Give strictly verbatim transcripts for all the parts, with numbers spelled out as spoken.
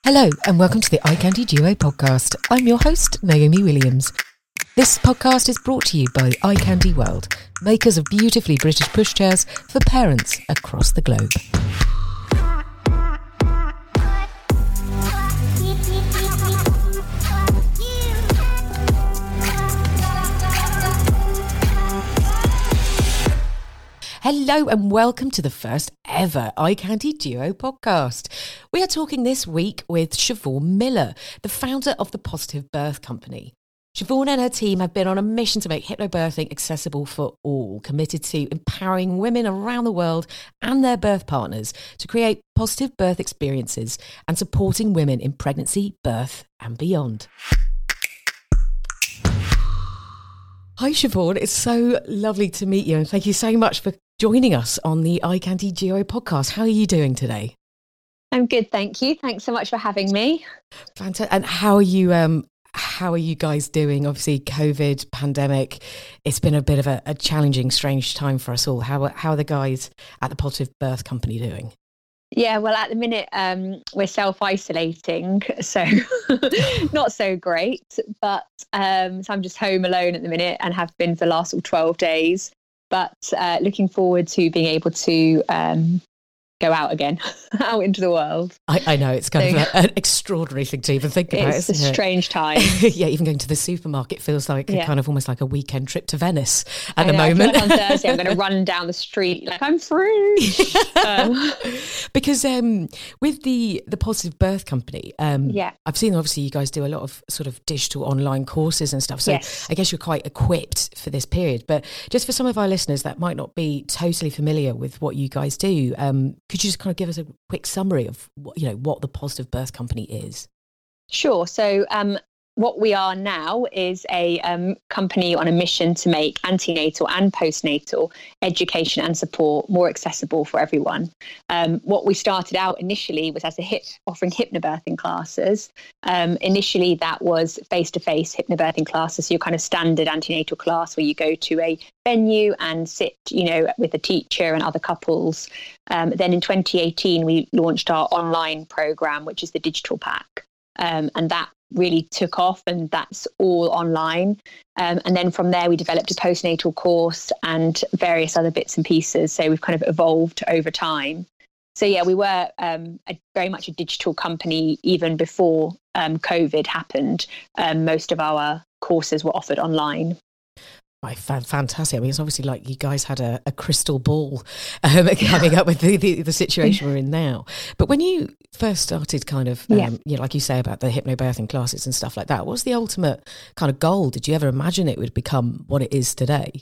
Hello and welcome to the Eye Candy Duo podcast. I'm your host, Naomi Williams. This podcast is brought to you by Eye Candy World, makers of beautifully British pushchairs for parents across the globe. Hello and welcome to the first ever Eye Candy Duo podcast. We are talking this week with Siobhan Miller, the founder of the Positive Birth Company. Siobhan and her team have been on a mission to make hypnobirthing accessible for all, committed to empowering women around the world and their birth partners to create positive birth experiences and supporting women in pregnancy, birth and beyond. Hi Siobhan, it's so lovely to meet you and thank you so much for joining us on the Eye Candy Duo podcast. How are you doing today? I'm good, thank you. Thanks so much for having me. Fantastic. And how are you? Um, how are you guys doing? Obviously, COVID pandemic. It's been a bit of a, a challenging, strange time for us all. How how are the guys at the Positive Birth Company doing? Yeah, well, at the minute um, we're self-isolating, so not so great. But um, so I'm just home alone at the minute and have been for the last twelve days. But uh, looking forward to being able to um, go out again, out into the world. I, I know, it's kind so, of a, an extraordinary thing to even think about, it's isn't a it? strange time. Yeah, even going to the supermarket feels like yeah. a kind of almost like a weekend trip to Venice at I the know, moment. I feel like on Thursday I'm going to run down the street like I'm free. um, because um, with the, the Positive Birth Company, um, yeah. I've seen obviously you guys do a lot of sort of digital online courses and stuff. So yes. I guess you're quite equipped for this period. But just for some of our listeners that might not be totally familiar with what you guys do, um, could you just kind of give us a quick summary of what, you know, what the Positive Birth Company is? Sure. So um, what we are now is a um, company on a mission to make antenatal and postnatal education and support more accessible for everyone. Um, what we started out initially was as a hip, offering hypnobirthing classes. Um, initially, that was face-to-face hypnobirthing classes, so your kind of standard antenatal class where you go to a venue and sit, you know, with a teacher and other couples. Um, then in twenty eighteen, we launched our online program, which is the Digital Pack. Um, and that really took off, and that's all online. Um, and then from there, we developed a postnatal course and various other bits and pieces. So we've kind of evolved over time. So yeah, we were um, a, very much a digital company even before um, COVID happened. Um, most of our courses were offered online. Right, fantastic. I mean, it's obviously like you guys had a, a crystal ball um, coming up with the, the, the situation we're in now. But when you first started kind of, um, yeah. you know, like you say about the hypnobirthing classes and stuff like that, what's the ultimate kind of goal? Did you ever imagine it would become what it is today?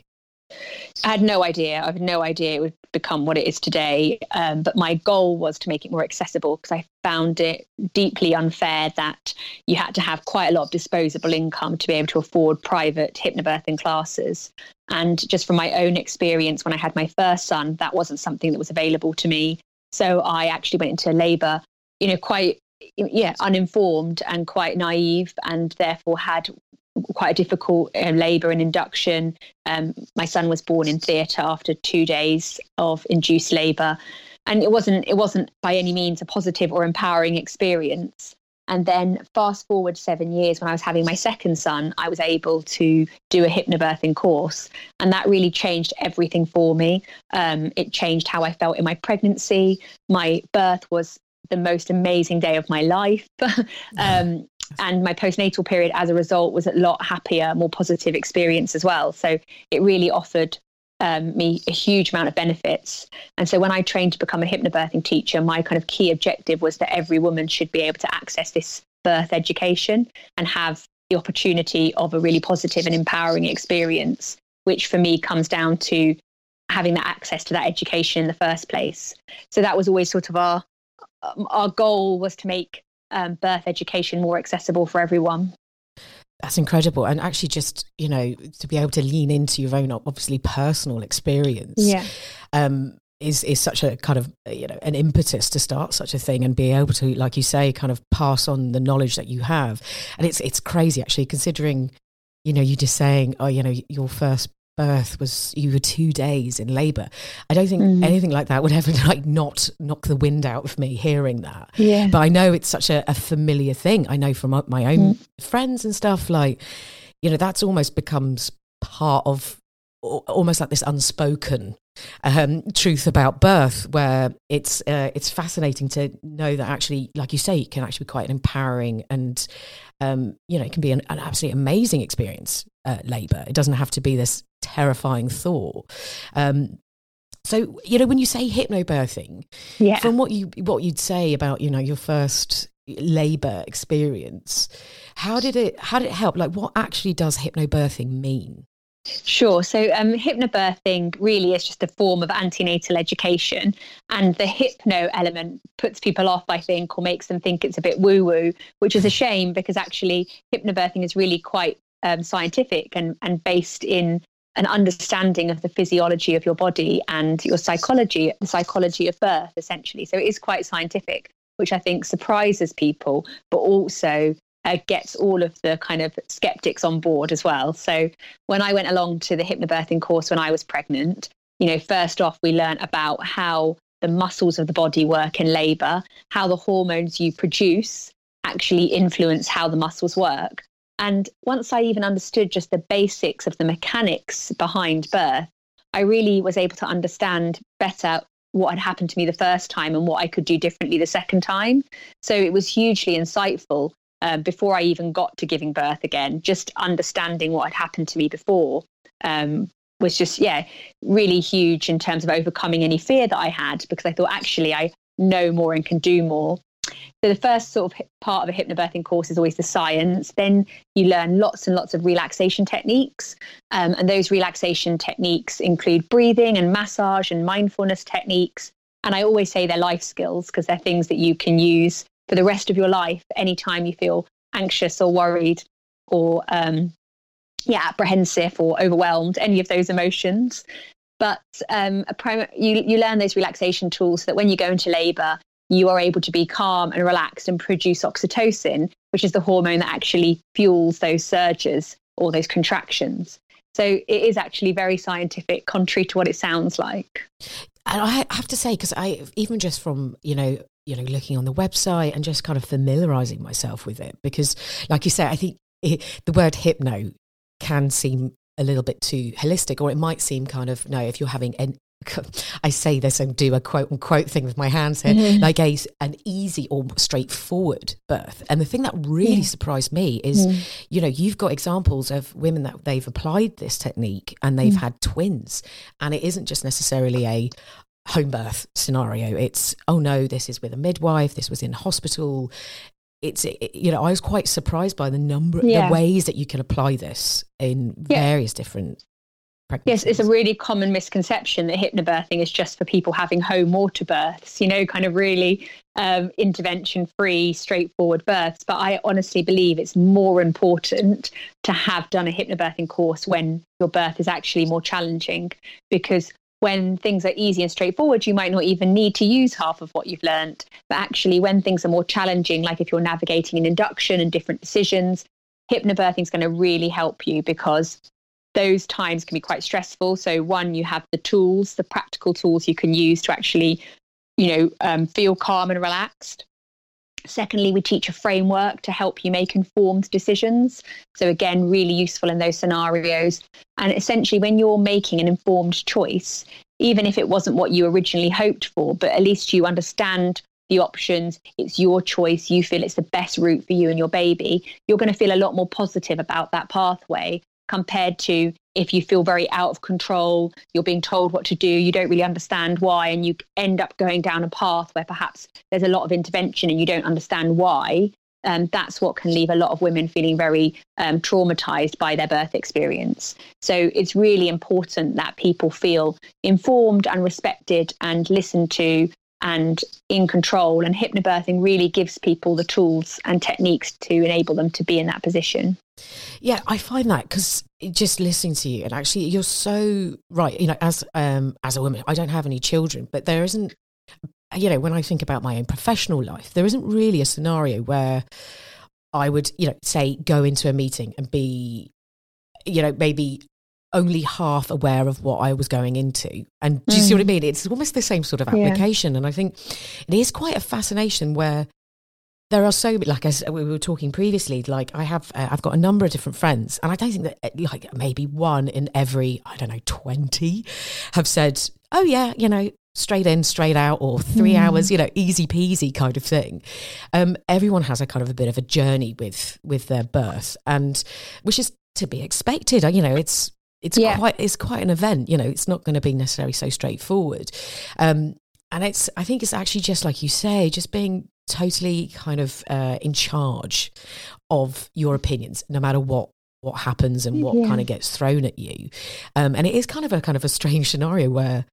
I had no idea. I had no idea it would become what it is today. Um, but my goal was to make it more accessible because I found it deeply unfair that you had to have quite a lot of disposable income to be able to afford private hypnobirthing classes. And just from my own experience, when I had my first son, that wasn't something that was available to me. So I actually went into labour, you know, quite, yeah, uninformed and quite naive, and therefore had quite a difficult uh, labour and induction. Um, my son was born in theatre after two days of induced labour, and it wasn't it wasn't by any means a positive or empowering experience. And then fast forward seven years, when I was having my second son, I was able to do a hypnobirthing course, and that really changed everything for me. Um, it changed how I felt in my pregnancy. My birth was the most amazing day of my life. um, And my postnatal period, as a result, was a lot happier, more positive experience as well. So it really offered um, me a huge amount of benefits. And so when I trained to become a hypnobirthing teacher, my kind of key objective was that every woman should be able to access this birth education and have the opportunity of a really positive and empowering experience, which for me comes down to having that access to that education in the first place. So that was always sort of our our goal, was to make Um, birth education more accessible for everyone. That's incredible. And actually just, you know, to be able to lean into your own obviously personal experience yeah. um, is, is such a kind of, you know, an impetus to start such a thing and be able to, like you say, kind of pass on the knowledge that you have. And it's it's crazy actually, considering, you know, you just saying, oh, you know, your first birth was you were two days in labour. I don't think Mm. anything like that would ever like not knock the wind out of me hearing that. Yeah. But I know it's such a, a familiar thing. I know from my own mm. friends and stuff, like, you know, that's almost becomes part of almost like this unspoken um, truth about birth, where it's uh, it's fascinating to know that actually, like you say, it can actually be quite an empowering and um, you know, it can be an, an absolutely amazing experience. Uh, labour. It doesn't have to be this terrifying thought. Um, so, you know, when you say hypnobirthing, yeah. from what you what you'd say about, you know, your first labour experience, how did it how did it help? Like, what actually does hypnobirthing mean? Sure. So um, hypnobirthing really is just a form of antenatal education, and the hypno element puts people off, I think, or makes them think it's a bit woo-woo, which is a shame, because actually hypnobirthing is really quite um, scientific and, and based in an understanding of the physiology of your body and your psychology, the psychology of birth, essentially. So it is quite scientific, which I think surprises people, but also Uh, gets all of the kind of skeptics on board as well. So when I went along to the hypnobirthing course when I was pregnant, you know, first off, we learned about how the muscles of the body work in labour, how the hormones you produce actually influence how the muscles work. And once I even understood just the basics of the mechanics behind birth, I really was able to understand better what had happened to me the first time and what I could do differently the second time. So it was hugely insightful. Um, before I even got to giving birth again, just understanding what had happened to me before um, was just, yeah, really huge in terms of overcoming any fear that I had, because I thought, actually, I know more and can do more. So the first sort of part of a hypnobirthing course is always the science. Then you learn lots and lots of relaxation techniques. Um, and those relaxation techniques include breathing and massage and mindfulness techniques. And I always say they're life skills, because they're things that you can use for the rest of your life, anytime you feel anxious or worried or um, yeah, apprehensive or overwhelmed, any of those emotions. But um, a prim- you, you learn those relaxation tools so that when you go into labour, you are able to be calm and relaxed and produce oxytocin, which is the hormone that actually fuels those surges or those contractions. So it is actually very scientific, contrary to what it sounds like. And I have to say, because I, even just from, you know, you know, looking on the website and just kind of familiarising myself with it, because like you say, I think it, the word hypno can seem a little bit too holistic, or it might seem kind of, no, if you're having an, I say this and do a quote unquote thing with my hands here, mm-hmm. like a, an easy or straightforward birth. And the thing that really yeah. surprised me is, mm. you know, you've got examples of women that they've applied this technique and they've mm. had twins, and it isn't just necessarily a home birth scenario. It's, oh no, this is with a midwife, this was in hospital. It's, it, you know, I was quite surprised by the number, yeah. the ways that you can apply this in yeah. various different pregnancies. Yes, it's a really common misconception that hypnobirthing is just for people having home water births, you know, kind of really um, intervention-free, straightforward births. But I honestly believe it's more important to have done a hypnobirthing course when your birth is actually more challenging, because when things are easy and straightforward, you might not even need to use half of what you've learned. But actually, when things are more challenging, like if you're navigating an induction and different decisions, hypnobirthing is going to really help you, because those times can be quite stressful. So one, you have the tools, the practical tools you can use to actually, you know, um, feel calm and relaxed. Secondly, we teach a framework to help you make informed decisions. So again, really useful in those scenarios. And essentially, when you're making an informed choice, even if it wasn't what you originally hoped for, but at least you understand the options, it's your choice, you feel it's the best route for you and your baby, you're going to feel a lot more positive about that pathway, compared to if you feel very out of control, you're being told what to do, you don't really understand why, and you end up going down a path where perhaps there's a lot of intervention and you don't understand why. Um, that's what can leave a lot of women feeling very um, traumatized by their birth experience. So it's really important that people feel informed and respected and listened to and in control. And hypnobirthing really gives people the tools and techniques to enable them to be in that position. Yeah, I find that, because just listening to you, and actually you're so right, you know, as um as a woman, I don't have any children, but there isn't, you know, when I think about my own professional life, there isn't really a scenario where I would, you know, say go into a meeting and be, you know, maybe only half aware of what I was going into. And do you mm. see what I mean? It's almost the same sort of application. Yeah. And I think it is quite a fascination where there are so, like as we were talking previously, like I have, uh, I've got a number of different friends, and I don't think that like maybe one in every, I don't know, twenty have said, oh yeah, you know, straight in, straight out, or three mm. hours, you know, easy peasy kind of thing. Um, everyone has a kind of a bit of a journey with, with their birth, and which is to be expected. You know, it's, it's yeah. quite, it's quite an event, you know, it's not going to be necessarily so straightforward. Um, and it's, I think it's actually just like you say, just being totally kind of uh, in charge of your opinions, no matter what what happens and what yeah. kind of gets thrown at you. Um, and it is kind of a kind of a strange scenario where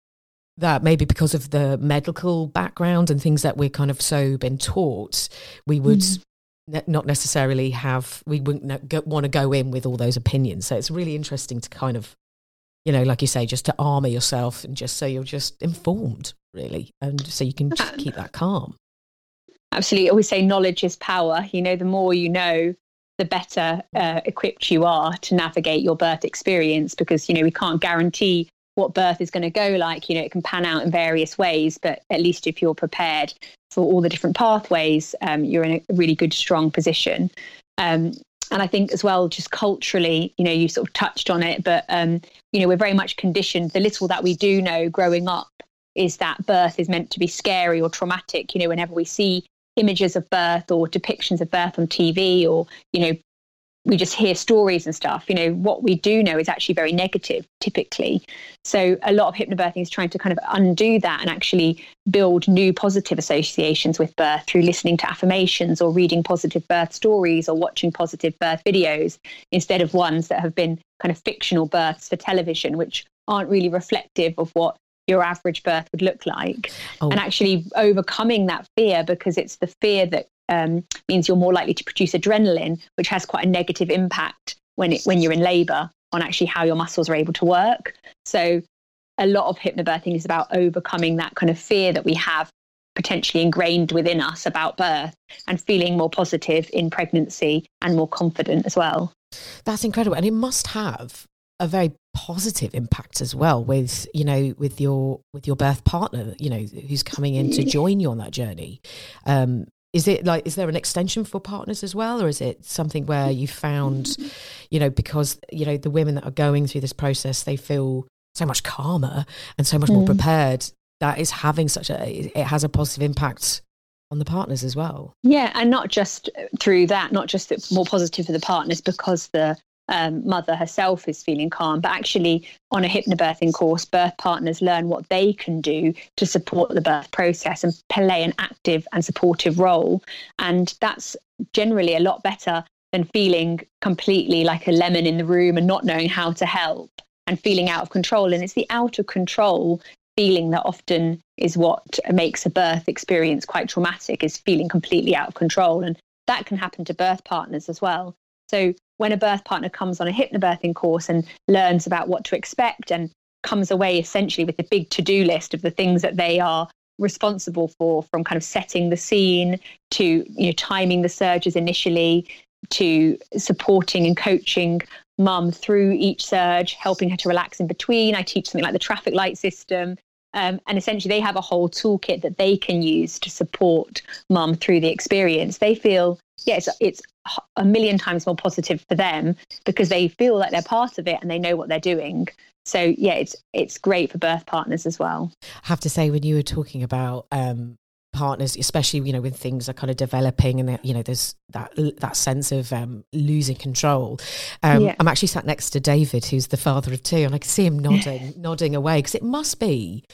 that maybe because of the medical background and things that we're kind of so been taught, we would mm. ne- not necessarily have, we wouldn't go, want to go in with all those opinions. So it's really interesting to kind of, you know, like you say, just to armour yourself and just so you're just informed, really, and so you can just keep that calm. Absolutely. I always say knowledge is power. You know, the more you know, the better uh, equipped you are to navigate your birth experience, because, you know, we can't guarantee what birth is going to go like. You know, it can pan out in various ways, but at least if you're prepared for all the different pathways, um, you're in a really good, strong position. Um, and I think as well, just culturally, you know, you sort of touched on it, but, um, you know, we're very much conditioned. The little that we do know growing up is that birth is meant to be scary or traumatic. You know, whenever we see images of birth or depictions of birth on T V, or, you know, we just hear stories and stuff, you know, what we do know is actually very negative typically. So a lot of hypnobirthing is trying to kind of undo that and actually build new positive associations with birth through listening to affirmations or reading positive birth stories or watching positive birth videos, instead of ones that have been kind of fictional births for television, which aren't really reflective of what your average birth would look like. Oh. And actually overcoming that fear, because it's the fear that um, means you're more likely to produce adrenaline, which has quite a negative impact when it when you're in labour on actually how your muscles are able to work. So a lot of hypnobirthing is about overcoming that kind of fear that we have potentially ingrained within us about birth, and feeling more positive in pregnancy and more confident as well. That's incredible. And it must have a very positive impact as well with, you know, with your with your birth partner, you know, who's coming in to join you on that journey. Um, is it like, is there an extension for partners as well, or is it something where you found, you know, because, you know, the women that are going through this process, they feel so much calmer and so much mm. more prepared, that is having such a, it has a positive impact on the partners as well? Yeah, and not just through that, not just that more positive for the partners because the Um, mother herself is feeling calm, but actually on a hypnobirthing course, birth partners learn what they can do to support the birth process and play an active and supportive role. And that's generally a lot better than feeling completely like a lemon in the room and not knowing how to help and feeling out of control. And it's the out of control feeling that often is what makes a birth experience quite traumatic, is feeling completely out of control. And that can happen to birth partners as well. So when a birth partner comes on a hypnobirthing course and learns about what to expect and comes away essentially with a big to-do list of the things that they are responsible for, from kind of setting the scene to, you know, timing the surges initially, to supporting and coaching mum through each surge, helping her to relax in between. I teach something like the traffic light system. Um, and essentially they have a whole toolkit that they can use to support mum through the experience. They feel, yeah, it's, it's a million times more positive for them because they feel like they're part of it and they know what they're doing. So yeah, it's it's great for birth partners as well. I have to say, when you were talking about um, partners, especially, you know, when things are kind of developing and, you know, there's that that sense of um, losing control. Um, yeah. I'm actually sat next to David, who's the father of two, and I can see him nodding, nodding away, because it must be,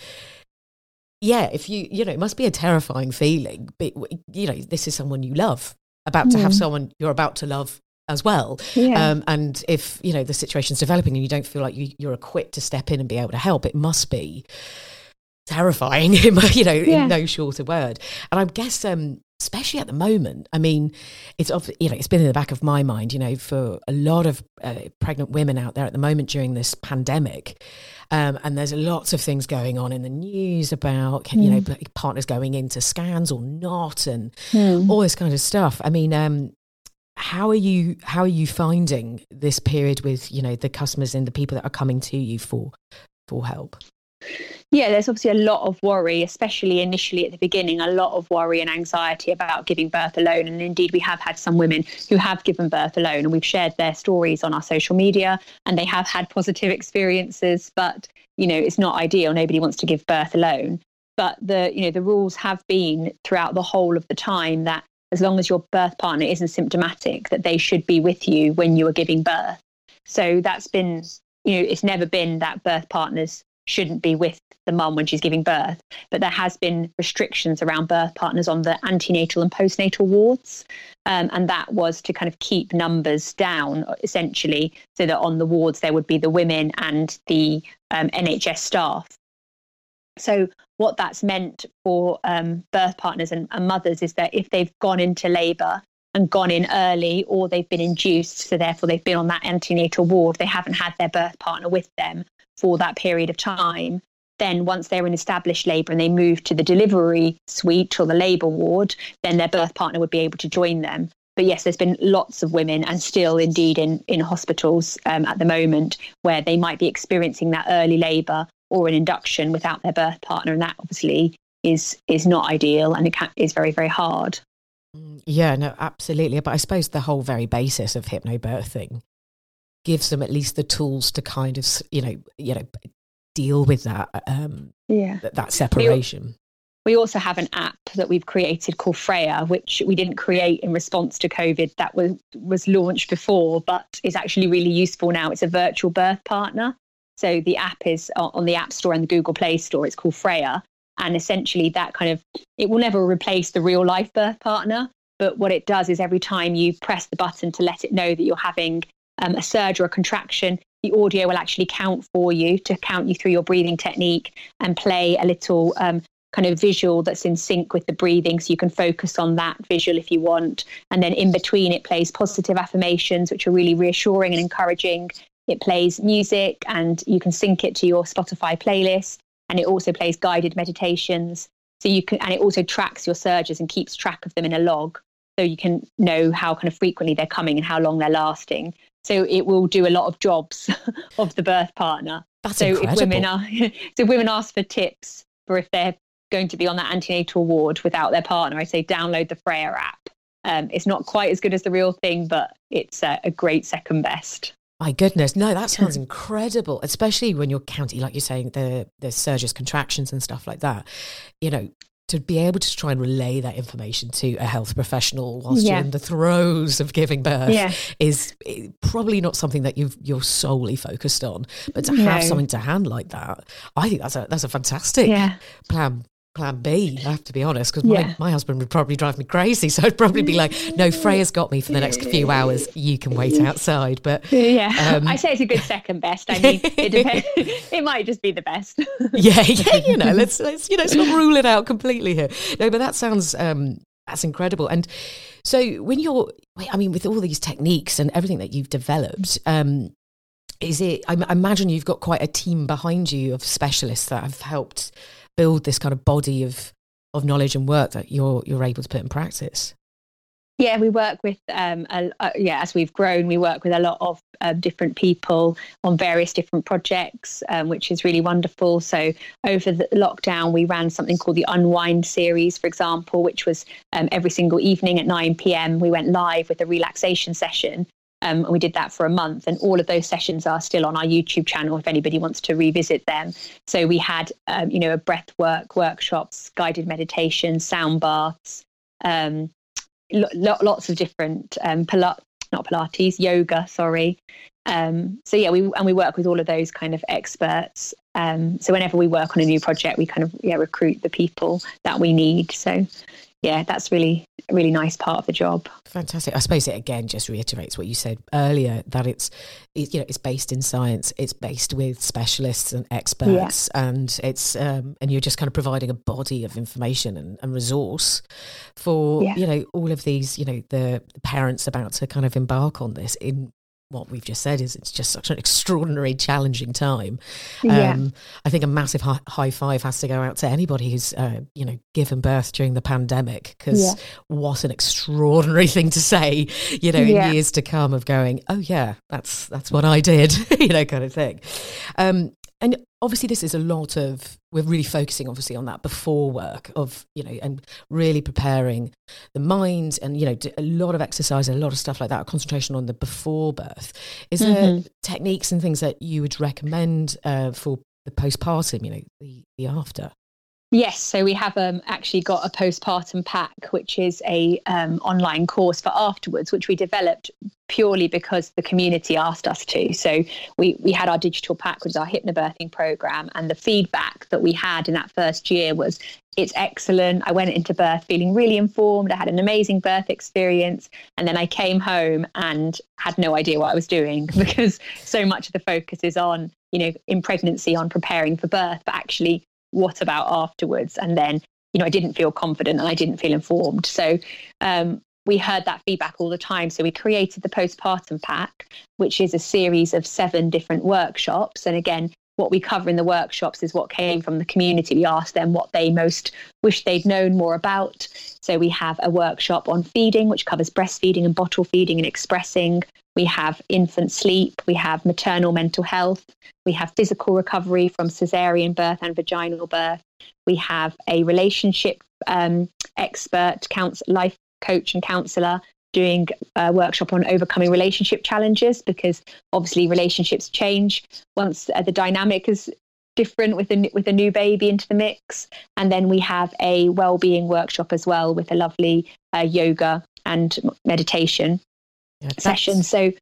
yeah, if you, you know, it must be a terrifying feeling. But, you know, this is someone you love, about mm. to have someone you're about to love as well. Yeah. Um, and if, you know, the situation's developing and you don't feel like you, you're equipped to step in and be able to help, it must be terrifying, you know, yeah. in no shorter word. And I guess, um, especially at the moment, I mean, it's, you know, it's been in the back of my mind, you know, for a lot of uh, pregnant women out there at the moment during this pandemic. Um, and there's lots of things going on in the news about, mm. you know, partners going into scans or not, and mm. all this kind of stuff. I mean, um, how are you how are you finding this period with, you know, the customers and the people that are coming to you for for help? Yeah, there's obviously a lot of worry, especially initially at the beginning, a lot of worry and anxiety about giving birth alone. And indeed, we have had some women who have given birth alone, and we've shared their stories on our social media, and they have had positive experiences. But, you know, it's not ideal. Nobody wants to give birth alone. But the, you know, the rules have been throughout the whole of the time that as long as your birth partner isn't symptomatic, that they should be with you when you are giving birth. So that's been, you know, it's never been that birth partners shouldn't be with the mum when she's giving birth, but there has been restrictions around birth partners on the antenatal and postnatal wards, um, and that was to kind of keep numbers down, essentially, so that on the wards there would be the women and the um, N H S staff. So what that's meant for um, birth partners and, and mothers is that if they've gone into labour and gone in early, or they've been induced, so therefore they've been on that antenatal ward, they haven't had their birth partner with them for that period of time, then once they're in established labour and they move to the delivery suite or the labour ward, then their birth partner would be able to join them. But yes, there's been lots of women, and still indeed in, in hospitals um, at the moment, where they might be experiencing that early labour or an induction without their birth partner. And that obviously is is not ideal, and it can, is very, very hard. Yeah, no, absolutely. But I suppose the whole very basis of hypnobirthing gives them at least the tools to kind of, you know, you know, deal with that, um, yeah, that, that separation. We, we also have an app that we've created called Freya, which we didn't create in response to COVID. That was was launched before, but is actually really useful now. It's a virtual birth partner. So the app is on the App Store and the Google Play Store. It's called Freya. And essentially that kind of, it will never replace the real life birth partner. But what it does is every time you press the button to let it know that you're having um, a surge or a contraction, the audio will actually count for you, to count you through your breathing technique, and play a little um, kind of visual that's in sync with the breathing. So you can focus on that visual if you want. And then in between it plays positive affirmations, which are really reassuring and encouraging. It plays music, and you can sync it to your Spotify playlist. And it also plays guided meditations. So you can, and it also tracks your surges and keeps track of them in a log. So you can know how kind of frequently they're coming and how long they're lasting. So it will do a lot of jobs of the birth partner. That's so incredible. if women are, so if women ask for tips for if they're going to be on that antenatal ward without their partner, I say download the Freya app. Um, it's not quite as good as the real thing, but it's a, a great second best. My goodness, no, that sounds incredible, especially when you're counting, like you're saying, the the surges, contractions and stuff like that. You know, to be able to try and relay that information to a health professional whilst yeah. you're in the throes of giving birth yeah. is probably not something that you've, you're solely focused on. But to no. have something to hand like that, I think that's a that's a fantastic yeah. plan. Plan B, I have to be honest, because my, yeah. my husband would probably drive me crazy. So I'd probably be like, no, Freya's got me for the next few hours. You can wait outside. But yeah, um, I say it's a good second best. I mean, it depends. It might just be the best. yeah, yeah, you know, let's, let's, you know, let's not rule it out completely here. No, but that sounds, um, that's incredible. And so when you're, I mean, with all these techniques and everything that you've developed, um, is it, I imagine you've got quite a team behind you of specialists that have helped build this kind of body of of knowledge and work that you're you're able to put in practice. Yeah, we work with um a, uh, yeah as we've grown, we work with a lot of um, different people on various different projects, um, which is really wonderful. So over the lockdown, we ran something called the Unwind series, for example, which was um, every single evening at nine p.m. we went live with a relaxation session. Um, and we did that for a month, and all of those sessions are still on our YouTube channel if anybody wants to revisit them. So we had, um, you know, a breath work workshops, guided meditation, sound baths, um, lo- lo- lots of different, um, Pil- not Pilates, yoga, sorry. Um, so yeah, we and we work with all of those kind of experts. Um, so whenever we work on a new project, we kind of yeah recruit the people that we need. So yeah, that's really a really nice part of the job. Fantastic. I suppose it again just reiterates what you said earlier, that it's, it, you know, it's based in science, it's based with specialists and experts, yeah. and it's um, and you're just kind of providing a body of information and, and resource for yeah. you know all of these, you know, the, the parents about to kind of embark on this in what we've just said is it's just such an extraordinary, challenging time. Yeah. Um, I think a massive hi- high five has to go out to anybody who's, uh, you know, given birth during the pandemic, because Yeah. what an extraordinary thing to say, you know, in Yeah. years to come, of going, oh yeah, that's that's what I did, you know, kind of thing. Um, and obviously this is a lot of, we're really focusing obviously on that before work of, you know, and really preparing the mind, and, you know, a lot of exercise, a lot of stuff like that, concentration on the before birth. Is there Mm-hmm. techniques and things that you would recommend uh, for the postpartum, you know, the, the after? Yes, so we have um, actually got a postpartum pack, which is a um, online course for afterwards, which we developed purely because the community asked us to. So we we had our digital pack, which is our hypnobirthing program, and the feedback that we had in that first year was, it's excellent. I went into birth feeling really informed. I had an amazing birth experience, and then I came home and had no idea what I was doing, because so much of the focus is on, you know, in pregnancy, on preparing for birth, but actually, what about afterwards? And then, you know, I didn't feel confident and I didn't feel informed. So um, we heard that feedback all the time. So we created the postpartum pack, which is a series of seven different workshops. And again, what we cover in the workshops is what came from the community. We asked them what they most wish they'd known more about. So we have a workshop on feeding, which covers breastfeeding and bottle feeding and expressing. We have infant sleep. We have maternal mental health. We have physical recovery from cesarean birth and vaginal birth. We have a relationship um, expert, counsel, life coach and counsellor doing a workshop on overcoming relationship challenges, because obviously relationships change once uh, the dynamic is different with a, with a new baby into the mix. And then we have a well-being workshop as well, with a lovely uh, yoga and meditation Yeah, session. So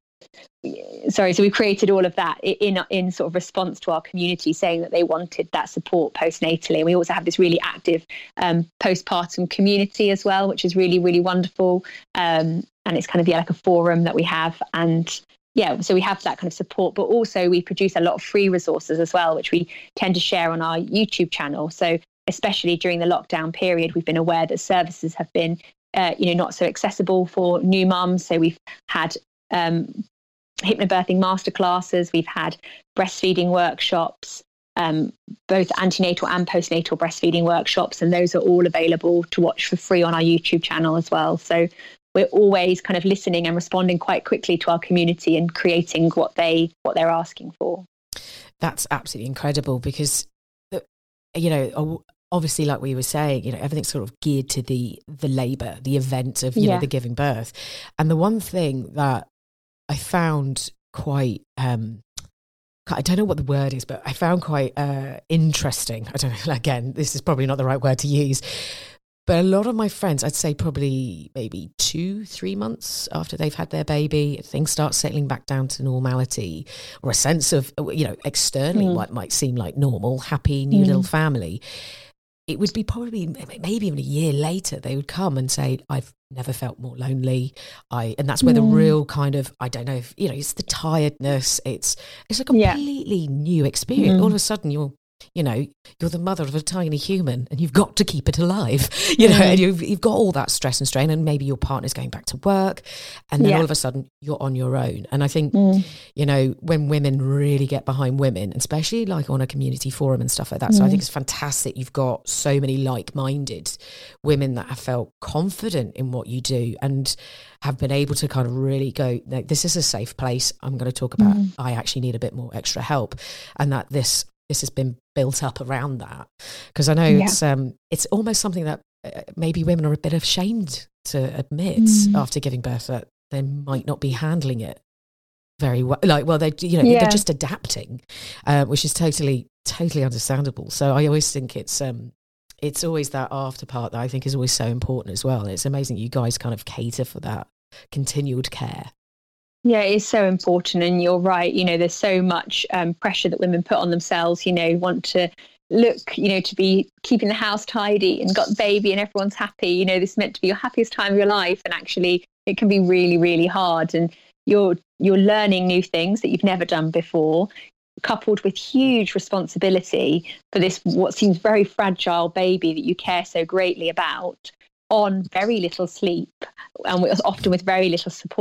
sorry, so we created all of that in in sort of response to our community saying that they wanted that support postnatally. And we also have this really active um, postpartum community as well, which is really, really wonderful. Um, and it's kind of, yeah, like a forum that we have. And yeah, so we have that kind of support, but also we produce a lot of free resources as well, which we tend to share on our YouTube channel. So especially during the lockdown period, we've been aware that services have been Uh, you know, not so accessible for new mums. So we've had um, hypnobirthing masterclasses, we've had breastfeeding workshops, um, both antenatal and postnatal breastfeeding workshops, and those are all available to watch for free on our YouTube channel as well. So we're always kind of listening and responding quite quickly to our community and creating what they what they're asking for. That's absolutely incredible, because, you know, obviously, like we were saying, you know, everything's sort of geared to the the labour, the event of, you Yeah. know, the giving birth. And the one thing that I found quite, um, I don't know what the word is, but I found quite uh, interesting. I don't know, again, this is probably not the right word to use, but a lot of my friends, I'd say probably maybe two, three months after they've had their baby, things start settling back down to normality, or a sense of, you know, externally Mm. what might seem like normal, happy, new Mm. little family. It would be probably maybe even a year later, they would come and say, I've never felt more lonely. I, and that's where the Mm. real kind of, I don't know if, you know, it's the tiredness. It's, it's a Yeah. completely new experience. Mm. All of a sudden you're, you know, you're the mother of a tiny human and you've got to keep it alive, you know, Mm. and you've, you've got all that stress and strain, and maybe your partner's going back to work, and then Yeah. all of a sudden you're on your own. And I think, Mm. you know, when women really get behind women, especially like on a community forum and stuff like that. So I Mm. think it's fantastic. You've got so many like-minded women that have felt confident in what you do and have been able to kind of really go, no, this is a safe place. I'm going to talk about, Mm. I actually need a bit more extra help, and that this, this has been built up around that. Because I know Yeah. it's, um, it's almost something that uh, maybe women are a bit ashamed to admit Mm. after giving birth, that they might not be handling it very well. Like, well, they, you know, Yeah. they're just adapting, uh, which is totally, totally understandable. So I always think it's, um, it's always that after part that I think is always so important as well. And it's amazing you guys kind of cater for that continued care. Yeah, it is so important. And you're right. You know, there's so much um, pressure that women put on themselves, you know, want to look, you know, to be keeping the house tidy and got the baby and everyone's happy. You know, this is meant to be your happiest time of your life. And actually it can be really, really hard. And you're, you're learning new things that you've never done before, coupled with huge responsibility for this, what seems very fragile baby that you care so greatly about, on very little sleep, and often with very little support.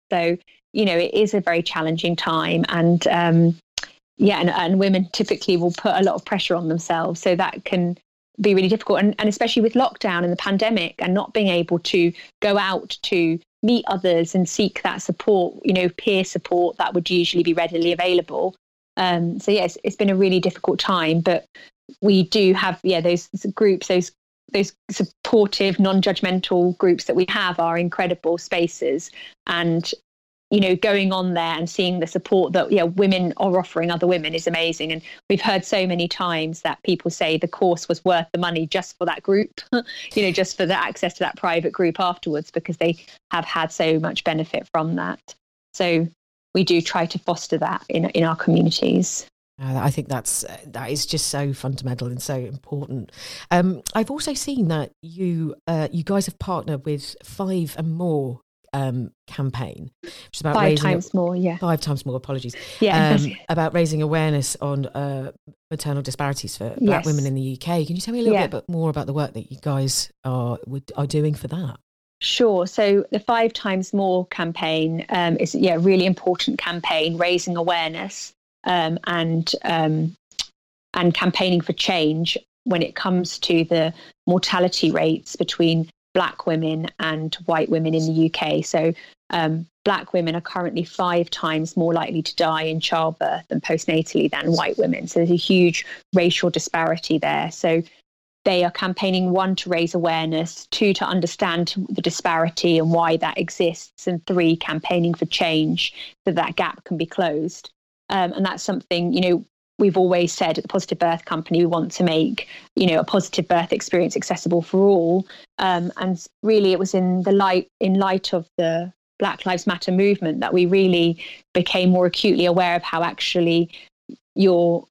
So, you know, it is a very challenging time. And um, yeah, and, and women typically will put a lot of pressure on themselves. So that can be really difficult. And, and especially with lockdown and the pandemic and not being able to go out to meet others and seek that support, you know, peer support that would usually be readily available. Um, so yes, it's been a really difficult time, but we do have, yeah, those groups, those those supportive, non-judgmental groups that we have are incredible spaces. And, you know, going on there and seeing the support that, yeah, women are offering other women is amazing. And we've heard so many times that people say the course was worth the money just for that group, you know, just for the access to that private group afterwards, because they have had so much benefit from that. So we do try to foster that in in our communities. Uh, I think that's uh, that is just so fundamental and so important. Um, I've also seen that you uh, you guys have partnered with Five and More um, campaign, which is about five raising times more, yeah, five times more. Apologies, yeah, um, about raising awareness on uh, maternal disparities for Black yes. women in the U K. Can you tell me a little yeah. bit more about the work that you guys are are doing for that? Sure. So the Five Times More campaign um, is yeah a really important campaign, raising awareness um, and um, and campaigning for change when it comes to the mortality rates between Black women and white women in the U K. So um, Black women are currently five times more likely to die in childbirth and postnatally than white women. So there's a huge racial disparity there. So they are campaigning, one, to raise awareness, two, to understand the disparity and why that exists, and three, campaigning for change so that gap can be closed. Um, and that's something, you know, we've always said at the Positive Birth Company, we want to make, you know, a positive birth experience accessible for all. Um, and really it was in the light, in light of the Black Lives Matter movement that we really became more acutely aware of how actually your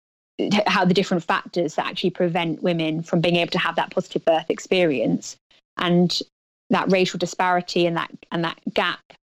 how the different factors that actually prevent women from being able to have that positive birth experience, and that racial disparity and that and that gap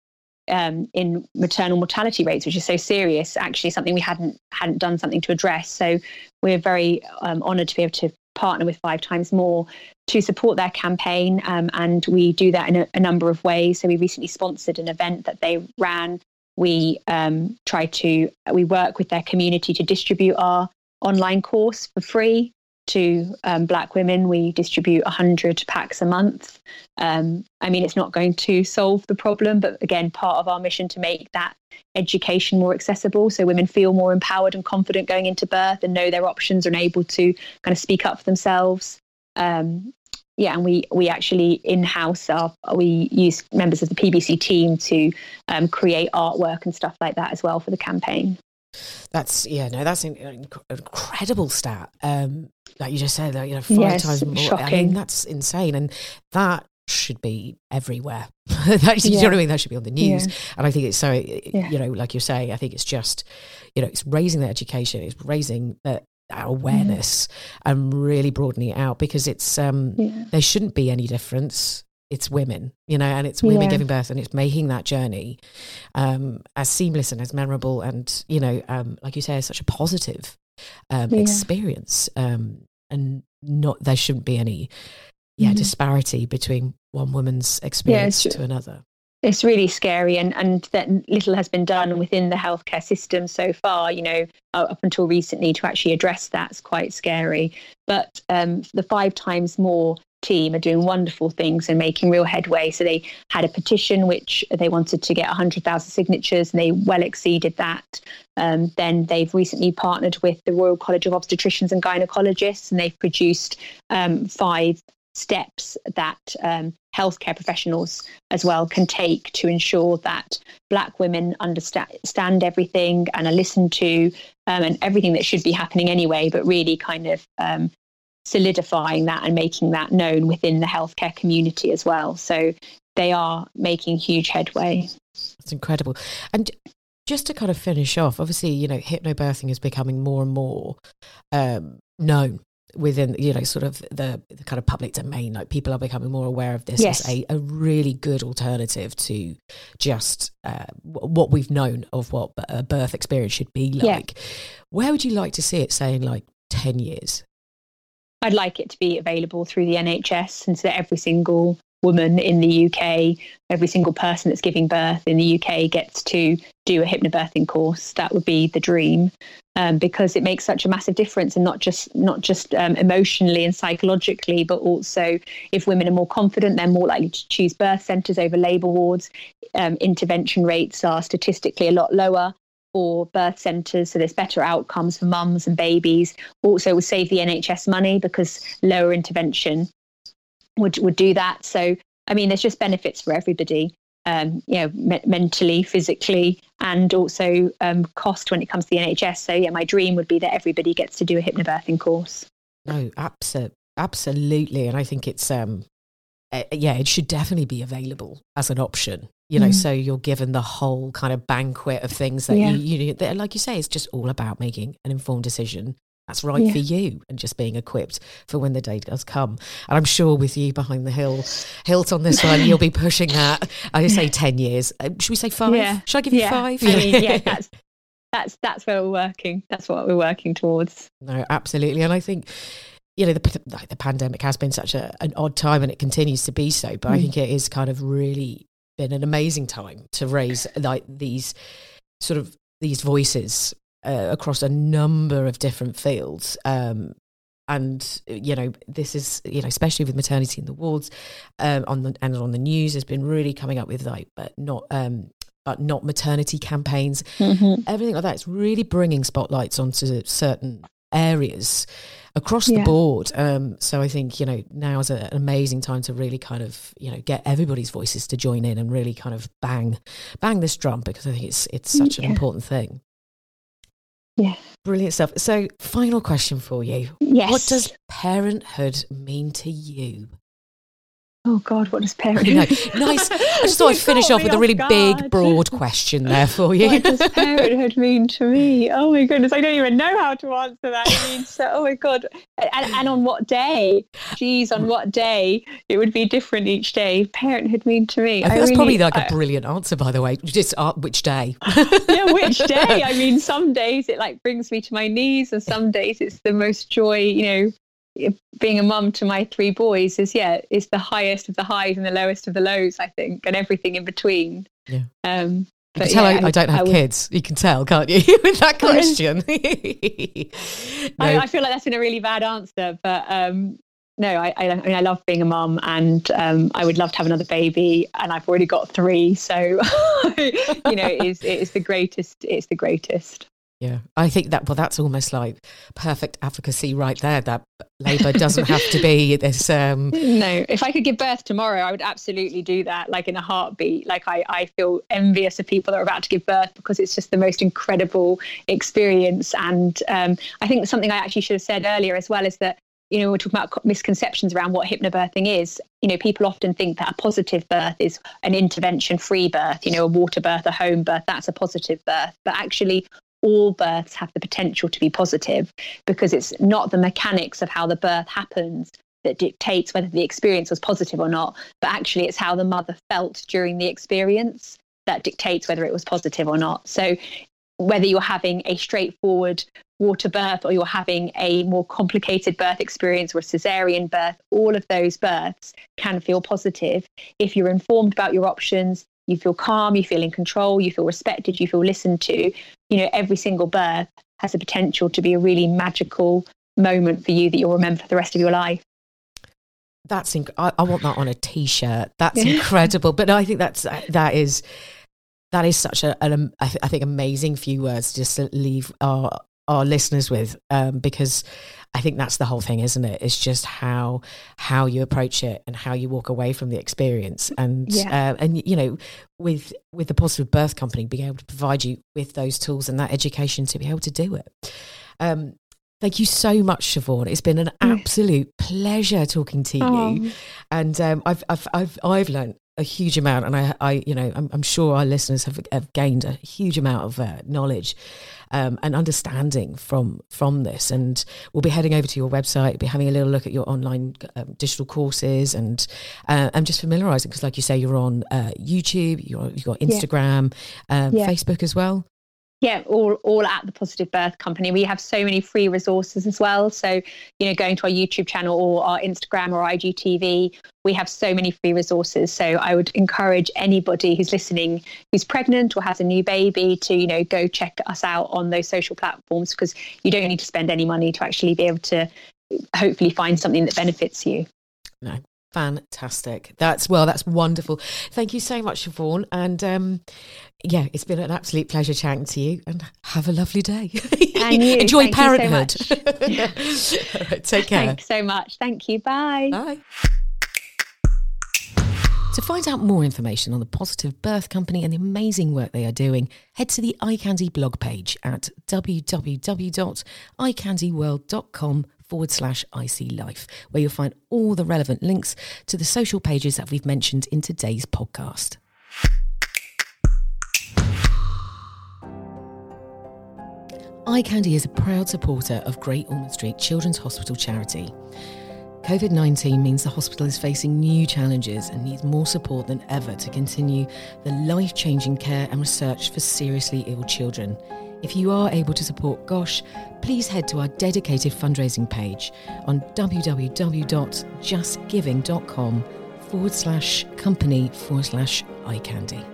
um, in maternal mortality rates, which is so serious, actually something we hadn't hadn't done something to address. So we're very um, honoured to be able to partner with Five Times More to support their campaign, um, and we do that in a, a number of ways. So we recently sponsored an event that they ran. We um, try to we work with their community to distribute our online course for free to um, Black women. We distribute one hundred packs a month. Um, I mean, it's not going to solve the problem, but again, part of our mission to make that education more accessible so women feel more empowered and confident going into birth and know their options and able to kind of speak up for themselves. Um, yeah, and we we actually in-house, our, we use members of the P B C team to um, create artwork and stuff like that as well for the campaign. That's yeah no that's an incredible stat um like you just said, like, you know, five yes, times more. shocking. I mean, that's insane, and that should be everywhere. that, you yeah. know what I mean? That should be on the news. Yeah. And I think it's so yeah. you know, like you're saying, I think it's just, you know, it's raising the education, it's raising the awareness yeah. and really broadening it out, because it's um yeah. there shouldn't be any difference. It's women, you know, and it's women yeah. giving birth, and it's making that journey um, as seamless and as memorable, and, you know, um, like you say, it's such a positive um, yeah. experience, um, and not there shouldn't be any, yeah, mm-hmm. disparity between one woman's experience yeah, to another. It's really scary, and and that little has been done within the healthcare system so far, you know, up until recently, to actually address that's quite scary. But um, the Five Times More team are doing wonderful things and making real headway. So they had a petition which they wanted to get one hundred thousand signatures, and they well exceeded that. Um, then they've recently partnered with the Royal College of Obstetricians and Gynecologists, and they've produced um, five steps that um, healthcare professionals as well can take to ensure that Black women understand everything and are listened to, um, and everything that should be happening anyway, but really kind of um, solidifying that and making that known within the healthcare community as well. So they are making huge headway. That's incredible. And just to kind of finish off, obviously, you know, hypnobirthing is becoming more and more um, known within, you know, sort of the, the kind of public domain. Like, people are becoming more aware of this yes. as a, a really good alternative to just uh, what we've known of what a birth experience should be like. Yeah. Where would you like to see it, say, in like ten years? I'd like it to be available through the N H S, and so that every single woman in the U K, every single person that's giving birth in the U K gets to do a hypnobirthing course. That would be the dream, um, because it makes such a massive difference, and not just not just um, emotionally and psychologically, but also if women are more confident, they're more likely to choose birth centres over labour wards. Um, intervention rates are statistically a lot lower for birth centres, so there's better outcomes for mums and babies. Also, it would save the N H S money because lower intervention would would do that. So, I mean, there's just benefits for everybody, um, you know, me- mentally, physically, and also um, cost when it comes to the N H S. So, yeah, my dream would be that everybody gets to do a hypnobirthing course. No, abso- absolutely. And I think it's, um, uh, yeah, it should definitely be available as an option. You know, mm. so you're given the whole kind of banquet of things that yeah. you, you, that, like you say, it's just all about making an informed decision that's right yeah. for you, and just being equipped for when the day does come. And I'm sure with you behind the hill, hilt on this one, you'll be pushing that. I say ten years. Uh, should we say five? Yeah. Should I give yeah. you five? I mean, yeah, that's that's that's where we're working. That's what we're working towards. No, absolutely. And I think, you know, the the pandemic has been such a, an odd time, and it continues to be so. But mm. I think it is kind of really been an amazing time to raise like these sort of these voices uh, across a number of different fields, um, and you know, this is, you know, especially with maternity in the wards, um, on the and on the news, has been really coming up with like, but not um, but not maternity campaigns, mm-hmm. everything like that. It's really bringing spotlights onto certain areas across the yeah. board. Um, so I think, you know, now is a, an amazing time to really kind of, you know, get everybody's voices to join in and really kind of bang, bang this drum, because I think it's it's such yeah. an important thing. Yeah. Brilliant stuff. So final question for you. Yes. What does parenthood mean to you? Oh God, what does parenthood mean? Nice. I just thought I'd finish off with a really guard. big, broad question there for you. What does parenthood mean to me? Oh my goodness, I don't even know how to answer that. It means so, oh my God. And, and on what day? Geez, on what day? It would be different each day. Parenthood mean to me. I think I that's really, probably like a brilliant I, answer, by the way. Just uh, which day? Yeah, which day? I mean, some days it like brings me to my knees, and some days it's the most joy, you know. Being a mum to my three boys is yeah is the highest of the highs and the lowest of the lows, I think, and everything in between. Yeah. Um, but you can tell yeah, I, I don't have I would, kids. You can tell, can't you, with that question? no. I, I feel like that's been a really bad answer, but um, no, I, I, I mean I love being a mum, and um, I would love to have another baby, and I've already got three, so you know it is it is the greatest. It's the greatest. Yeah, I think that, well, that's almost like perfect advocacy right there, that labour doesn't have to be this... Um... No, if I could give birth tomorrow, I would absolutely do that, like in a heartbeat. Like I, I feel envious of people that are about to give birth, because it's just the most incredible experience. And um, I think something I actually should have said earlier as well is that, you know, we're talking about misconceptions around what hypnobirthing is. You know, people often think that a positive birth is an intervention-free birth, you know, a water birth, a home birth, that's a positive birth. But actually, all births have the potential to be positive, because it's not the mechanics of how the birth happens that dictates whether the experience was positive or not, but actually it's how the mother felt during the experience that dictates whether it was positive or not. So whether you're having a straightforward water birth or you're having a more complicated birth experience or a cesarean birth, all of those births can feel positive if you're informed about your options. You feel calm, you feel in control, you feel respected, you feel listened to. You know, every single birth has the potential to be a really magical moment for you that you'll remember for the rest of your life. That's inc- I, I want that on a T-shirt. That's incredible. But I think that's that is that is such a an I, th- I think amazing few words just to leave our our listeners with, um, because I think that's the whole thing, isn't it? It's just how how you approach it and how you walk away from the experience. And yeah. uh, and you know, with with the Positive Birth Company being able to provide you with those tools and that education to be able to do it. Um, thank you so much, Siobhan. It's been an absolute pleasure talking to oh. you, and um, I've I've I've I've learned a huge amount, and I, I, you know, I'm, I'm sure our listeners have, have gained a huge amount of uh, knowledge um, and understanding from from this. And we'll be heading over to your website, be having a little look at your online um, digital courses, and uh, and just familiarising, because, like you say, you're on uh, YouTube, you're you've got Instagram, yeah. Um, yeah. Facebook as well. Yeah, all all at the Positive Birth Company. We have so many free resources as well. So, you know, going to our YouTube channel or our Instagram or I G T V, we have so many free resources. So I would encourage anybody who's listening, who's pregnant or has a new baby, to, you know, go check us out on those social platforms, because you don't need to spend any money to actually be able to hopefully find something that benefits you. No. Fantastic. That's well, that's wonderful. Thank you so much, Siobhan. And um, yeah, it's been an absolute pleasure chatting to you, and have a lovely day. And you. Enjoy Thank parenthood. You so much. All right, take care. Thanks so much. Thank you. Bye. Bye. To find out more information on the Positive Birth Company and the amazing work they are doing, head to the iCandy blog page at www.icandyworld.com forward slash ICLife, where you'll find all the relevant links to the social pages that we've mentioned in today's podcast. iCandy is a proud supporter of Great Ormond Street Children's Hospital charity. covid nineteen means the hospital is facing new challenges and needs more support than ever to continue the life-changing care and research for seriously ill children. If you are able to support GOSH, please head to our dedicated fundraising page on www.justgiving.com forward slash company forward slash iCandy.